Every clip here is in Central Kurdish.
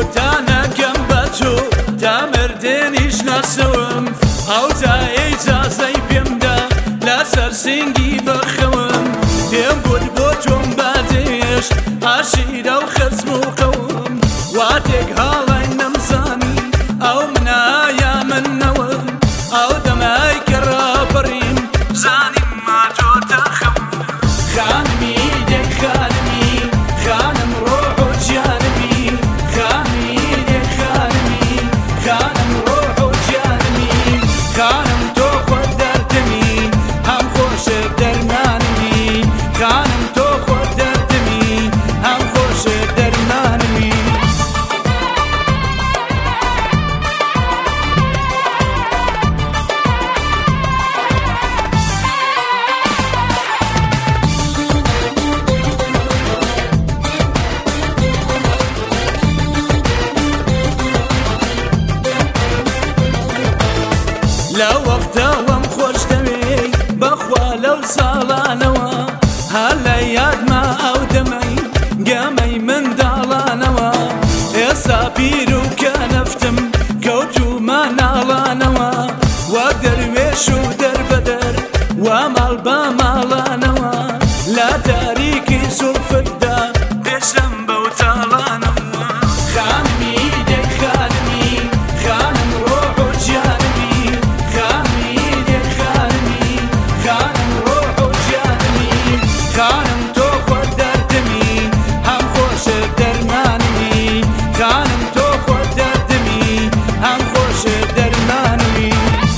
تانەکەم بەچۆ تا مردێنیش ناسەوم ئەو تا ئیجازەی پێمدا لەسەر سینگی بەخەوم پێم بوت بۆ چۆم بادێش عاشیرە و خەزم و قەوم واتێک هاڵای نەمزانی ئەو منایە منەوەم ئەو دەمای کە ڕابڕیم زانیم ماتۆتە خەوم خانمی دێک خانمی خانم ڕۆح و گیانمی خانمی دێک خانمی خانم ڕۆح و گیانمی خانم تۆ خۆت دەردمی هەم خۆشە دەرمانمی خانم تۆ خۆت دەردمی هەم خۆشە دەرمانمی لە وەختەوەم خۆش دەوێ بەخوا لەو ساڵانەوە هەر لە یادما ئەو دەمەی گەمەی منداڵانەوە ئێستا پیر و کەنەفتم کەوتومە ناڵانەوە وە دەروێش و دەربەدەر وە ماڵ بە ماڵانەوە لە تاریکی زولفتدا دێشەم بەو تاڵانەوە خانمی دێک خانمی خانم ڕۆح و گیانمی خانم تۆ خۆت دەردمی هەم خۆشە دەرمانمی خانم تۆ خۆت دەردمی هەم خۆشە دەرمانمی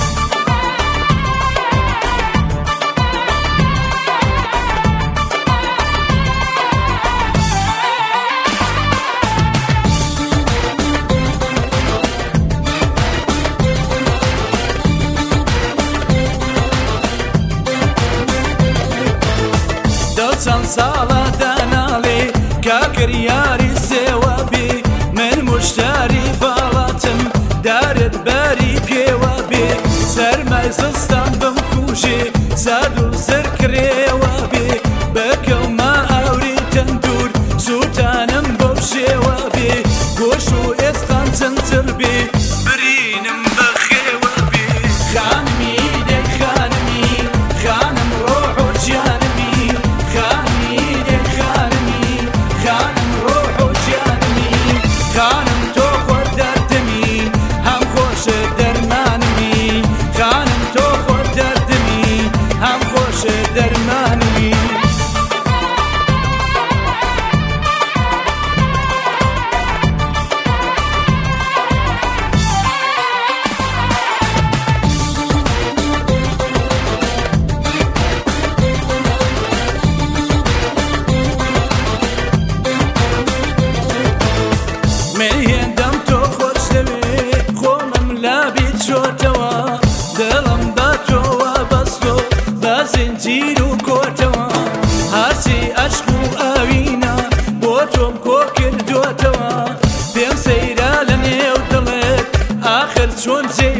چەند ساڵە دەناڵێ کاکریاری سێوە بێ من موشتاری باڵاتم دارت بەری پێوە بێ سەرمای زستان بمکوژێ زاد و زرکرێوە بێ بەکەومە ئاوری تەندور سووتانم بەو شێوە بێ گۆش و ئێسقان چەندتر بێ برینم بەخێوە بێ خانمی دێک خانمی خانم ڕۆح و گیانمی خانمی دێک خانمی خانم ڕۆح و گیانمی خانم تۆ خۆت دەردمی هەم خۆشە دەرمانمی خانم تۆ خۆت دەردمی هەم خۆشە دەرمانمی مهێندەم تۆ خۆش دەوێ خۆمم لابی چۆتەوە دڵم بە تۆوە بەستۆ بە زنجیر و کۆتەوە هەرچی عەشق و ئاوینە بۆ تۆم کۆ کردووەتەوە پێم سەیرە لە نێو دڵێت ئاخر چۆن جێ